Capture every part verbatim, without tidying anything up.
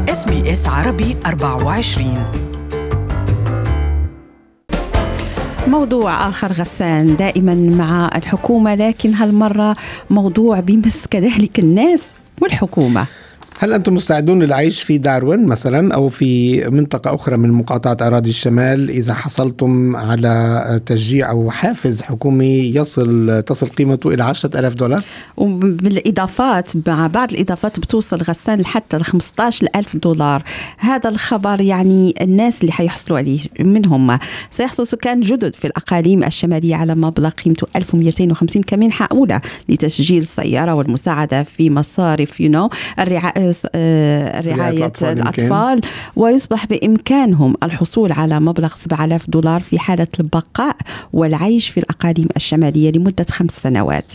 إس بي إس عربي أربعة وعشرين. موضوع آخر غسان دائما مع الحكومة، لكن هالمرة موضوع بيمس كذلك الناس والحكومة. هل أنتم مستعدون للعيش في داروين مثلا أو في منطقة أخرى من مقاطعة أراضي الشمال إذا حصلتم على تشجيع أو حافز حكومي يصل تصل قيمته إلى عشرة ألاف دولار؟ وبالإضافات مع بعض الإضافات بتوصل غسان لحتى خمسة عشر ألف دولار. هذا الخبر يعني الناس اللي حيحصلوا عليه منهم سيحصل سكان جدد في الأقاليم الشمالية على مبلغ قيمته ألف ومئتين وخمسين كمنحة أولى لتسجيل السيارة والمساعدة في مصارف you know الرعاية رعاية الأطفال, الأطفال ويصبح بإمكانهم الحصول على مبلغ سبعة آلاف دولار في حالة البقاء والعيش في الأقاليم الشمالية لمدة خمس سنوات.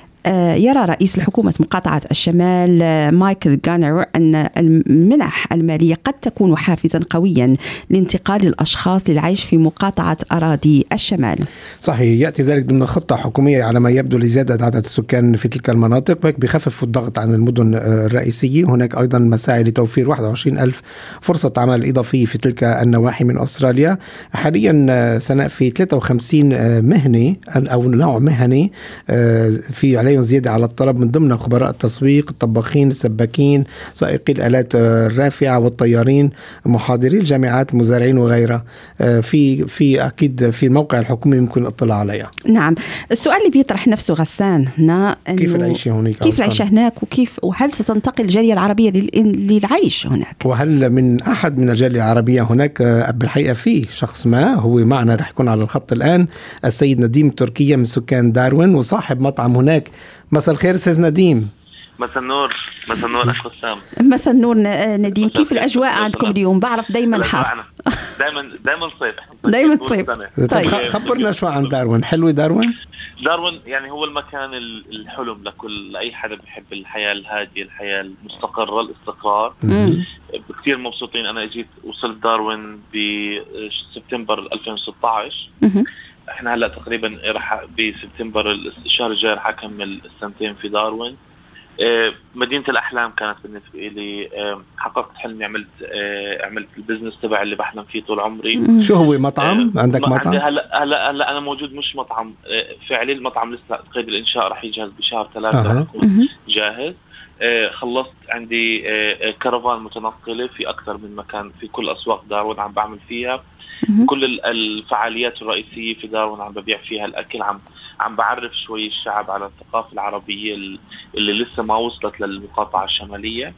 يرى رئيس الحكومة مقاطعة الشمال مايكل غانر أن المنح المالية قد تكون حافزا قويا لانتقال الأشخاص للعيش في مقاطعة أراضي الشمال. صحيح، يأتي ذلك ضمن خطة حكومية على ما يبدو لزيادة عدد السكان في تلك المناطق، وهيك بخفف الضغط عن المدن الرئيسية. هناك أيضا مساعي لتوفير واحد وعشرين ألف فرصة عمل إضافية في تلك النواحي من أستراليا. حاليا سنأفي ثلاثة وخمسين مهنة أو نوع مهني في عليهم زيادة على الطلب، من ضمن خبراء التسويق، الطباخين، السباكين، سائقي الآلات الرافعة والطيارين، محاضري الجامعات، مزارعين وغيرها. في في أكيد في الموقع الحكومي يمكن الاطلاع عليها. نعم، السؤال اللي بيطرح نفسه غسان هنا كيف العيش هناك؟ كيف العيش هناك وكيف وهل ستنتقل الجالية العربية للعيش هناك؟ وهل من أحد من الجالية العربية هناك؟ بالحقيقة فيه شخص ما هو معنا رح يكون على الخط الآن، السيد نديم تركيا من سكان داروين وصاحب مطعم هناك. مساء الخير أستاذ نديم. مساء النور. مساء النور أخ وسام. مساء النور نديم، كيف الأجواء عندكم اليوم؟ بعرف دايما حار. دايما دايما صيف. دايما صيف. طيب خبرنا شوي عن داروين. حلوة داروين؟ داروين يعني هو المكان الحلم لكل أي حدا بيحب الحياة الهادية، الحياة المستقرة، الاستقرار. كثير مبسوطين. أنا اجيت وصلت داروين بسبتمبر ألفين وستة عشر. احنا هلا تقريبا راح بسبتمبر الشهر الجاي راح اكمل السنتين في داروين. مدينة الأحلام كانت بالنسبة لي. حققت حلمي، عملت عملت البزنس تبع اللي بحلم فيه طول عمري. شو هو مطعم؟ عندك مطعم؟ هلا هلا هلا أنا موجود مش مطعم فعلي، المطعم لسه قيد الإنشاء، راح يجهز بشهر ثلاثة راح يكون جاهز. خلصت عندي كرفان متنقلة في أكثر من مكان في كل أسواق داروين عم بعمل فيها. كل الفعاليات الرئيسية في داروين عم ببيع فيها الأكل، عم عم بعرف شوي الشعب على الثقافة العربية اللي لسه ما وصلت للمقاطعة الشمالية.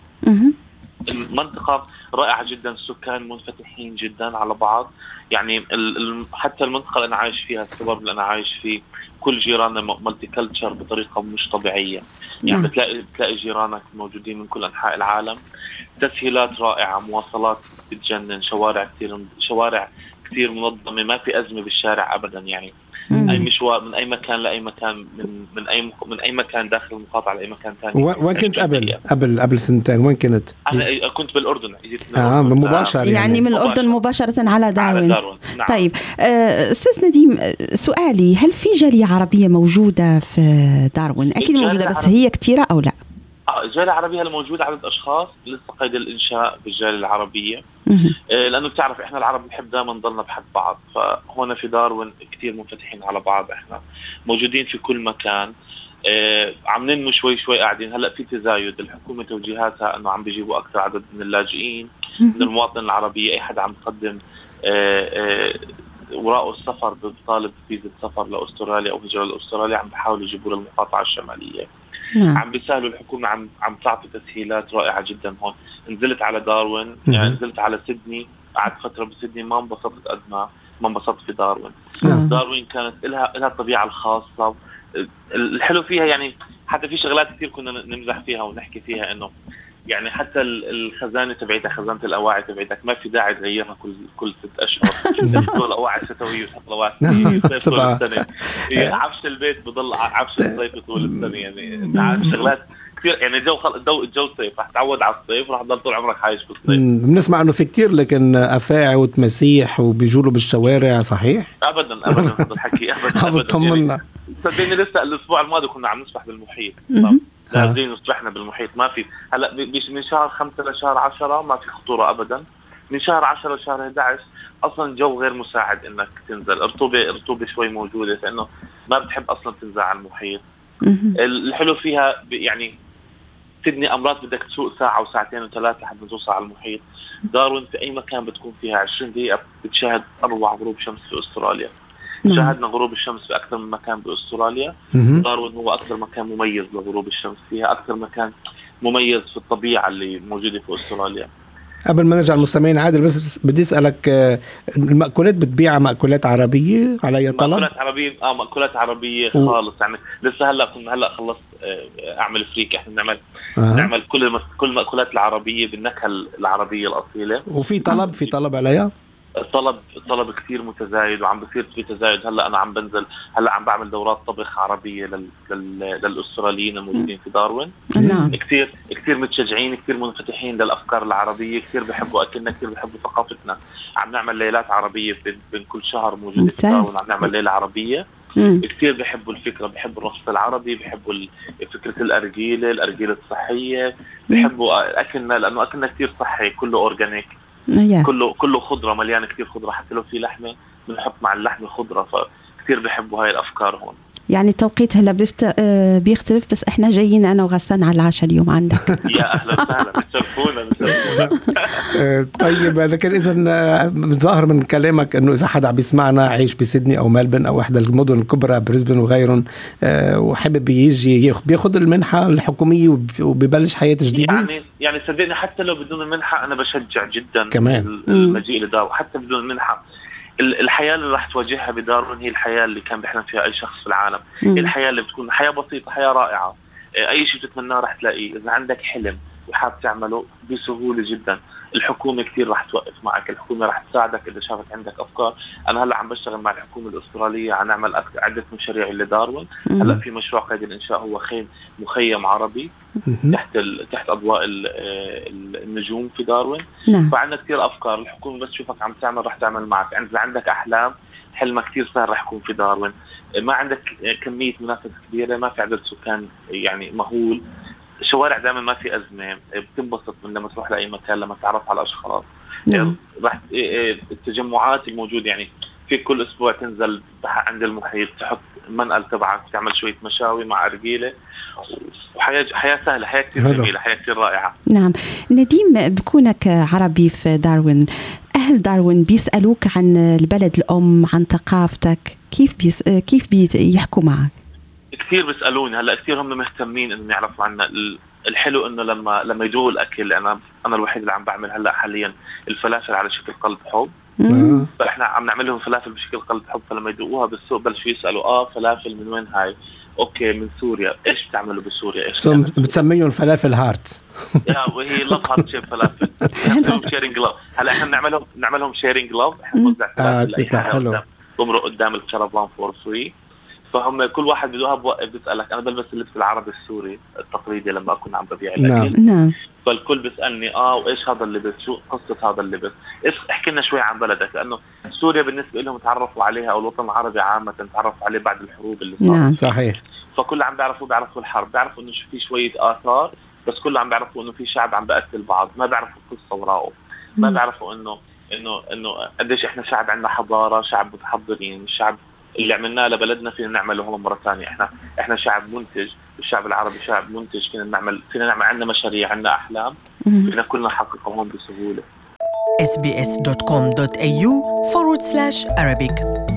المنطقة رائعة جدا، السكان منفتحين جدا على بعض. يعني حتى المنطقة اللي أنا عايش فيها، السبب اللي أنا عايش فيه، كل جيراننا مالتي كلتشر بطريقة مش طبيعية. يعني بتلاقي بتلاقي جيرانك موجودين من كل أنحاء العالم. تسهيلات رائعة، مواصلات بتجنن، شوارع كتير شوارع كتير منظمة، ما في أزمة بالشارع أبدا. يعني أي مشوار من أي مكان لأي مكان، من من أي من أي مكان داخل المقاطعة لأي مكان ثاني. وين كنت قبل قبل قبل سنتين؟ وين كنت؟ أنا كنت بالأردن. آه مباشرة يعني, يعني من الأردن مباشرة على داروين. داروين. نعم. طيب أستاذ نديم، سؤالي، هل في جالية عربية موجودة في داروين؟ أكيد موجودة، بس هي كتيرة أو لا؟ الجالية العربية الموجودة عدد أشخاص لسه قيد الإنشاء بالجالية العربية. لأنه بتعرف إحنا العرب بنحب دائما نضلنا بحب بعض، فهنا في داروين كتير منفتحين على بعض، إحنا موجودين في كل مكان. عم ننمو شوي شوي قاعدين. هلأ في تزايد، الحكومة توجيهاتها أنه عم بيجيبوا أكثر عدد من اللاجئين من المواطن العربية. أي حد عم يقدم وراء السفر بطالب فيزا سفر لأستراليا أو هجرة لأستراليا عم بيحاولوا يجيبوا للمقاطعة الشمالية. نعم. عم بيسهلوا، الحكومة عم عم تعطي تسهيلات رائعة جدا هون. نزلت على داروين، يعني نزلت على سيدني، قعدت فترة بسيدني ما انبسطت قد ما ما انبسطت في داروين. نعم. داروين كانت لها لها الطبيعة الخاصة. الحلو فيها يعني حتى في شغلات كتير كنا نمزح فيها ونحكي فيها، إنه يعني حتى الخزانة تبعتها، خزانة الأواعي تبعتك ما في داعي تغيرها كل كل ست أشهر. تحط الأواعي ستوية وتحط الأواعي صيف طول السنة. عفش البيت بضل عفش الصيف طول السنة. يعني شغلات كثير. يعني الجو خل... الجو الجو صيف، رح تعود على الصيف، رح تضل طول عمرك عايش في الصيف. بنسمع إنه في كتير لكن أفاعي وتمسيح وبيجولوا بالشوارع، صحيح؟ أبدا أبدا هذا الحكي أبدا أبدا. طمنا. صدقني لسه الأسبوع الماضي كنا عم نسبح بالمحيط. جاهزين وسبحنا بالمحيط. ما في هلا من شهر خمسة لشهر عشرة ما في خطورة أبدا. من شهر عشرة لشهر إحدى عشر أصلا الجو غير مساعد إنك تنزل، رطوبة رطوبة شوي موجودة لأنه ما بتحب أصلا تنزل على المحيط. الحلو فيها يعني سيدني أمرات بدك تسوق ساعة وساعتين وثلاثة لحد ما توصل على المحيط. داروين في أي مكان بتكون فيها عشرين دقيقة بتشاهد أروع غروب شمس في أستراليا. نعم. شاهدنا غروب الشمس في أكثر من مكان بأستراليا. داروين هو أكثر مكان مميز لغروب الشمس فيها، أكثر مكان مميز في الطبيعة اللي موجودة في أستراليا. قبل ما نرجع للمستمعين عادل، بس بدي أسألك، المأكولات بتبيع مأكولات عربية على أي طلب؟ مأكولات عربية آه مأكولات عربية و... خالص يعني لسه هلا كنا هلا خلصت أعمل فريك. إحنا نعمل آه. نعمل كل المس... كل المأكولات العربية بالنكهة العربية الأصيلة. وفي طلب في طلب عليها؟ الطلب الطلب كثير متزايد وعم بصير في تزايد. هلا انا عم بنزل هلا عم بعمل دورات طبخ عربيه لل... لل... للاستراليين الموجودين في داروين. نعم. كثير كثير متشجعين، كثير منفتحين للافكار العربيه، كثير بحبوا اكلنا، كثير بحبوا ثقافتنا. عم نعمل ليلات عربيه بين, بين كل شهر موجوده في داروين. عم نعمل ليله عربيه. مم. كثير بحبوا الفكره، بحبوا الرقص العربي، بحبوا فكره الارجيله الارجيله الصحيه، بحبوا اكلنا لانه اكلنا كثير صحي، كله اورجانيك. Yeah. كله كله خضرة، مليانة كتير خضرة، حتى لو في لحمة بنحط مع اللحمة خضرة. فكتير بيحبوا هاي الأفكار هون. يعني التوقيت هلا بيفت... بيختلف، بس احنا جايين أنا وغسان على العشاء اليوم عندك. يا أهلا وسهلا، بتشرفونا بتشرفونا. طيب لكن إذا متظاهر من كلامك إنه إذا حدا بيسمعنا عايش بسيدني أو ملبن أو إحدى المدن الكبرى بريسبن وغيرهم وحابب يجي بياخد المنحة الحكومية وبيبلش حياة جديدة. يعني يعني صدقني حتى لو بدون المنحة أنا بشجع جدا كمان المجيء لدار. حتى بدون المنحة الحياة اللي راح تواجهها بداروين هي الحياة اللي كان بيحلم فيها أي شخص في العالم. مم. هي الحياة اللي بتكون حياة بسيطة، حياة رائعة. أي شيء بتتمناه راح تلاقيه إذا عندك حلم وحاب تعمله بسهولة جدا. الحكومة كتير راح توقف معك، الحكومة راح تساعدك إذا شافت عندك أفكار. أنا هلا عم بشتغل مع الحكومة الأسترالية عم نعمل عدة مشاريع لداروين. هلا في مشروع قيد الإنشاء هو خيم مخيم عربي مم. تحت ال... تحت أضواء ال... النجوم في داروين. نعم. فعندنا كتير أفكار. الحكومة بس تشوفك عم تعمل راح تعمل معك. إذا عندك أحلام حلمك كتير سهل راح يكون في داروين. ما عندك كمية منافسة كبيرة، ما في عدد سكان يعني مهول، الشوارع دائما ما في أزمة، بتنبسط من لما تروح لأي مكان لما تعرف على أشخاص. نعم. راح التجمعات الموجودة يعني في كل أسبوع تنزل عند المحيط تحط منقل تبعك تعمل شوية مشاوي مع أرجيلة وحياة حياة سهلة، حياة كتير جميلة، حياة كتير رائعة. نعم. نديم، بكونك عربي في داروين، أهل داروين بيسألوك عن البلد الأم، عن ثقافتك، كيف بيس... كيف بيحكوا معك؟ كثير بيسألوني. هلا كثير هم مهتمين انهم يعرفوا عنا. الحلو انه لما لما يدوقوا الاكل، انا انا الوحيد اللي عم بعمل هلا حاليا الفلافل على شكل قلب حب. مم. فاحنا عم نعمل لهم فلافل بشكل قلب حب، فلما يدوقوها بالسوق بلشوا يسالوا اه فلافل من وين هاي؟ اوكي من سوريا. ايش بتعملوا بسوريا؟ ايش بتسميهم فلافل هارت؟ يا وهي لف هارت شيب فلافل. نعملهم شيرينج لاف. هلا احنا بنعملهم نعملهم شيرينج لاف. احنا بنوزع فلافل آه حلو. بمرق قدام الكرفان فور فري. فهم كل واحد بدوها بوقف بيسألك. أنا بلبس اللبس العربي السوري التقليدي لما أكون عم ببيع الأكل. نعم. فالكل بيسألني آه وإيش هذا اللبس؟ شو قصة هذا اللبس؟ إيش احكي لنا شوي عن بلدك، لأنه سوريا بالنسبة لهم تعرفوا عليها أو الوطن العربي عامة تعرفوا عليه بعد الحروب اللي صارت. نعم صحيح. فكل عم بيعرفوا بيعرفوا الحرب، بيعرفوا إنه في شوية آثار، بس كل عم بيعرفوا إنه في شعب عم بقتل بعض، ما بيعرفوا القصة وراءه، ما بيعرفوا إنه إنه إنه قديش إحنا شعب عندنا حضارة، شعب متحضرين، شعب اللي عملناه لبلدنا فينا نعمله هون مرة ثانية. احنا احنا شعب منتج، الشعب العربي شعب منتج، فينا نعمل فينا نعمل عندنا مشاريع، عندنا احلام، فينا كلنا نحققها هون بسهولة. إس بي إس دوت كوم دوت إيه يو forward slash Arabic